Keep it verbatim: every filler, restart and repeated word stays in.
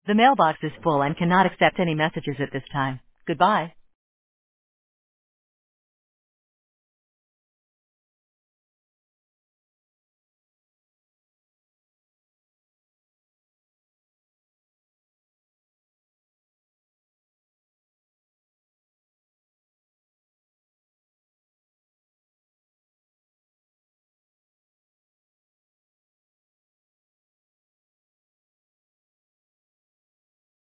The mailbox is full and cannot accept any messages at this time. Goodbye.